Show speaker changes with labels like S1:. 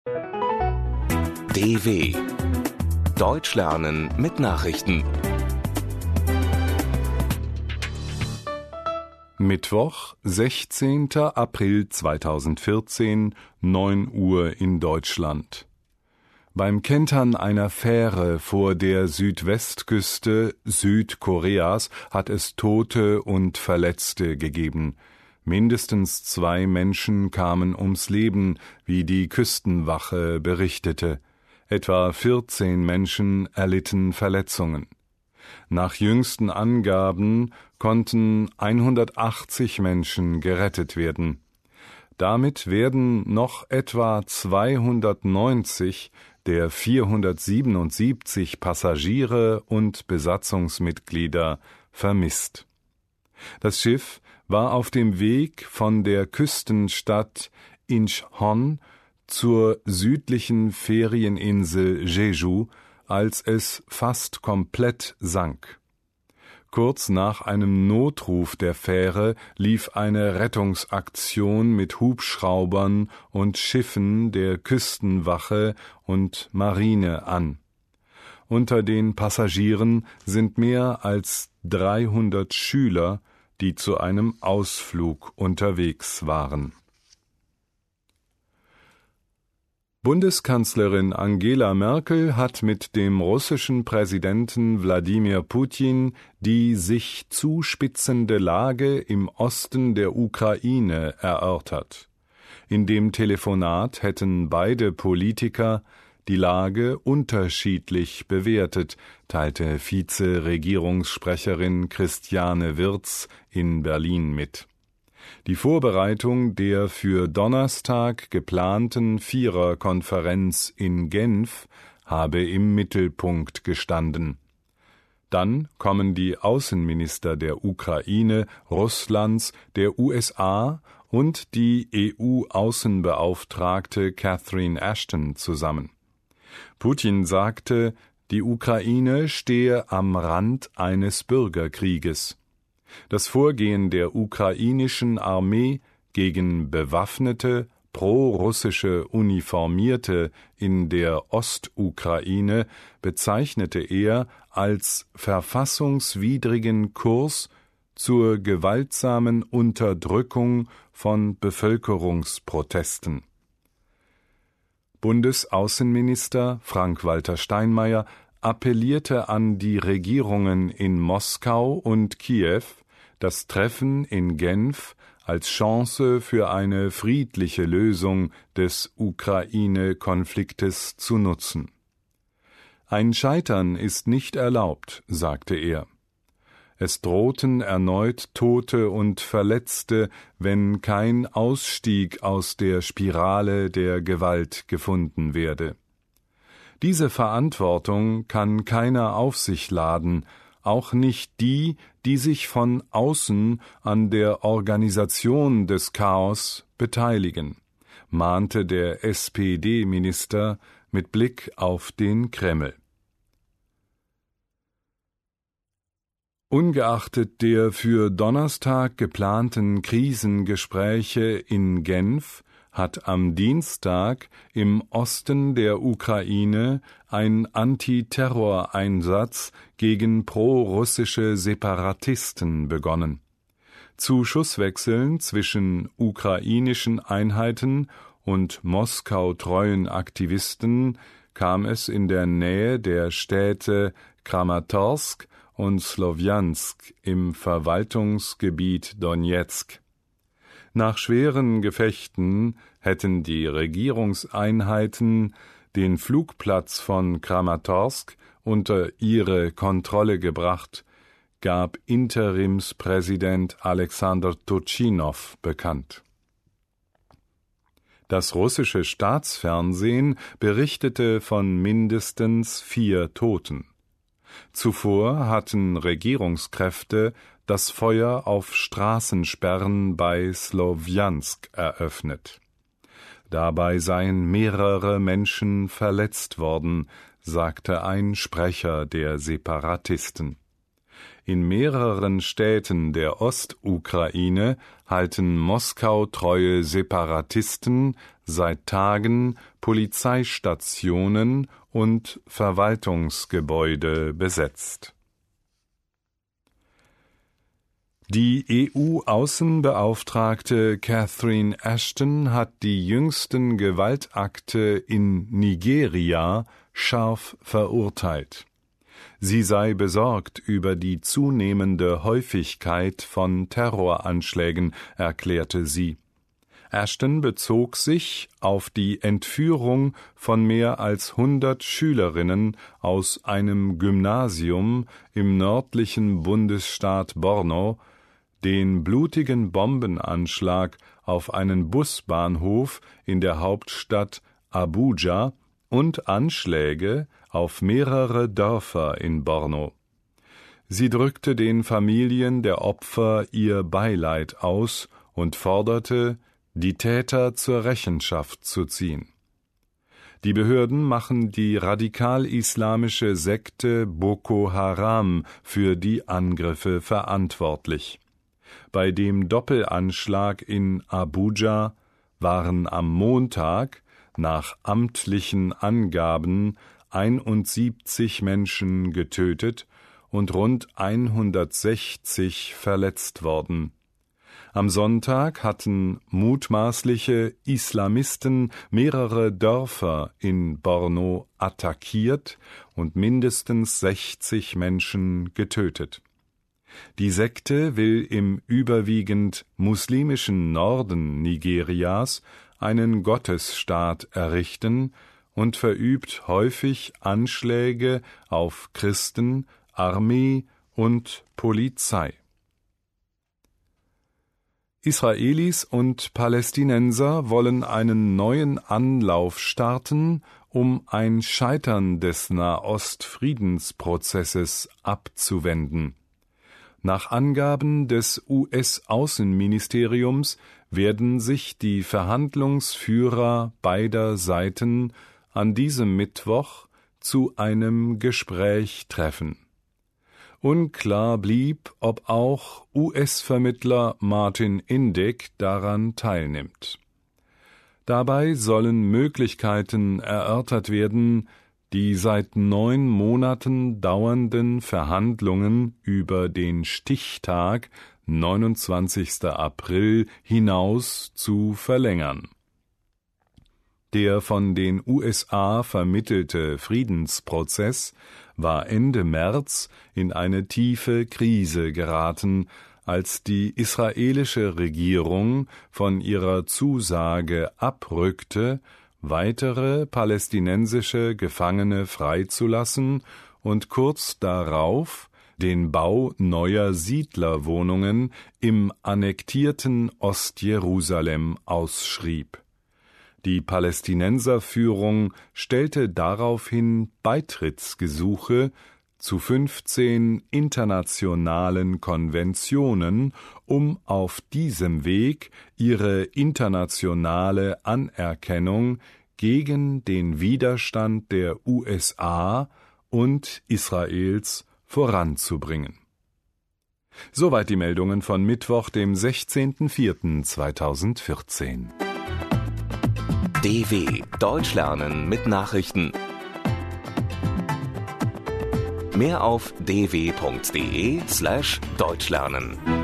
S1: DW Deutsch lernen mit Nachrichten.
S2: Mittwoch, 16. April 2014, 9 Uhr in Deutschland. Beim Kentern einer Fähre vor der Südwestküste Südkoreas hat es Tote und Verletzte gegeben. Mindestens 2 Menschen kamen ums Leben, wie die Küstenwache berichtete. Etwa 14 Menschen erlitten Verletzungen. Nach jüngsten Angaben konnten 180 Menschen gerettet werden. Damit werden noch etwa 290 der 477 Passagiere und Besatzungsmitglieder vermisst. Das Schiff war auf dem Weg von der Küstenstadt Incheon zur südlichen Ferieninsel Jeju, als es fast komplett sank. Kurz nach einem Notruf der Fähre lief eine Rettungsaktion mit Hubschraubern und Schiffen der Küstenwache und Marine an. Unter den Passagieren sind mehr als 300 Schüler, die zu einem Ausflug unterwegs waren. Bundeskanzlerin Angela Merkel hat mit dem russischen Präsidenten Wladimir Putin die sich zuspitzende Lage im Osten der Ukraine erörtert. In dem Telefonat hätten beide Politiker die Lage unterschiedlich bewertet, teilte Vize-Regierungssprecherin Christiane Wirtz in Berlin mit. Die Vorbereitung der für Donnerstag geplanten Viererkonferenz in Genf habe im Mittelpunkt gestanden. Dann kommen die Außenminister der Ukraine, Russlands, der USA und die EU-Außenbeauftragte Catherine Ashton zusammen. Putin sagte, die Ukraine stehe am Rand eines Bürgerkrieges. Das Vorgehen der ukrainischen Armee gegen bewaffnete, pro-russische Uniformierte in der Ostukraine bezeichnete er als verfassungswidrigen Kurs zur gewaltsamen Unterdrückung von Bevölkerungsprotesten. Bundesaußenminister Frank-Walter Steinmeier appellierte an die Regierungen in Moskau und Kiew, das Treffen in Genf als Chance für eine friedliche Lösung des Ukraine-Konfliktes zu nutzen. Ein Scheitern ist nicht erlaubt, sagte er. Es drohten erneut Tote und Verletzte, wenn kein Ausstieg aus der Spirale der Gewalt gefunden werde. Diese Verantwortung kann keiner auf sich laden, auch nicht die, die sich von außen an der Organisation des Chaos beteiligen, mahnte der SPD-Minister mit Blick auf den Kreml. Ungeachtet der für Donnerstag geplanten Krisengespräche in Genf hat am Dienstag im Osten der Ukraine ein Antiterroreinsatz gegen pro-russische Separatisten begonnen. Zu Schusswechseln zwischen ukrainischen Einheiten und Moskau-treuen Aktivisten kam es in der Nähe der Städte Kramatorsk und Slowjansk im Verwaltungsgebiet Donezk. Nach schweren Gefechten hätten die Regierungseinheiten den Flugplatz von Kramatorsk unter ihre Kontrolle gebracht, gab Interimspräsident Alexander Turchynov bekannt. Das russische Staatsfernsehen berichtete von mindestens 4 Toten. Zuvor hatten Regierungskräfte das Feuer auf Straßensperren bei Slowjansk eröffnet. Dabei seien mehrere Menschen verletzt worden, sagte ein Sprecher der Separatisten. In mehreren Städten der Ostukraine halten Moskau-treue Separatisten seit Tagen Polizeistationen und Verwaltungsgebäude besetzt. Die EU-Außenbeauftragte Catherine Ashton hat die jüngsten Gewaltakte in Nigeria scharf verurteilt. Sie sei besorgt über die zunehmende Häufigkeit von Terroranschlägen, erklärte sie. Ashton bezog sich auf die Entführung von mehr als 100 Schülerinnen aus einem Gymnasium im nördlichen Bundesstaat Borno, den blutigen Bombenanschlag auf einen Busbahnhof in der Hauptstadt Abuja und Anschläge auf mehrere Dörfer in Borno. Sie drückte den Familien der Opfer ihr Beileid aus und forderte, die Täter zur Rechenschaft zu ziehen. Die Behörden machen die radikal-islamische Sekte Boko Haram für die Angriffe verantwortlich. Bei dem Doppelanschlag in Abuja waren am Montag nach amtlichen Angaben 71 Menschen getötet und rund 160 verletzt worden. Am Sonntag hatten mutmaßliche Islamisten mehrere Dörfer in Borno attackiert und mindestens 60 Menschen getötet. Die Sekte will im überwiegend muslimischen Norden Nigerias einen Gottesstaat errichten und verübt häufig Anschläge auf Christen, Armee und Polizei. Israelis und Palästinenser wollen einen neuen Anlauf starten, um ein Scheitern des Nahost-Friedensprozesses abzuwenden. Nach Angaben des US-Außenministeriums werden sich die Verhandlungsführer beider Seiten an diesem Mittwoch zu einem Gespräch treffen. Unklar blieb, ob auch US-Vermittler Martin Indyk daran teilnimmt. Dabei sollen Möglichkeiten erörtert werden, die seit 9 Monaten dauernden Verhandlungen über den Stichtag 29. April hinaus zu verlängern. Der von den USA vermittelte Friedensprozess war Ende März in eine tiefe Krise geraten, als die israelische Regierung von ihrer Zusage abrückte, weitere palästinensische Gefangene freizulassen und kurz darauf den Bau neuer Siedlerwohnungen im annektierten Ostjerusalem ausschrieb. Die Palästinenserführung stellte daraufhin Beitrittsgesuche zu 15 internationalen Konventionen, um auf diesem Weg ihre internationale Anerkennung gegen den Widerstand der USA und Israels voranzubringen. Soweit die Meldungen von Mittwoch, dem 16.04.2014.
S1: DW Deutsch lernen mit Nachrichten. Mehr auf dw.de/deutschlernen.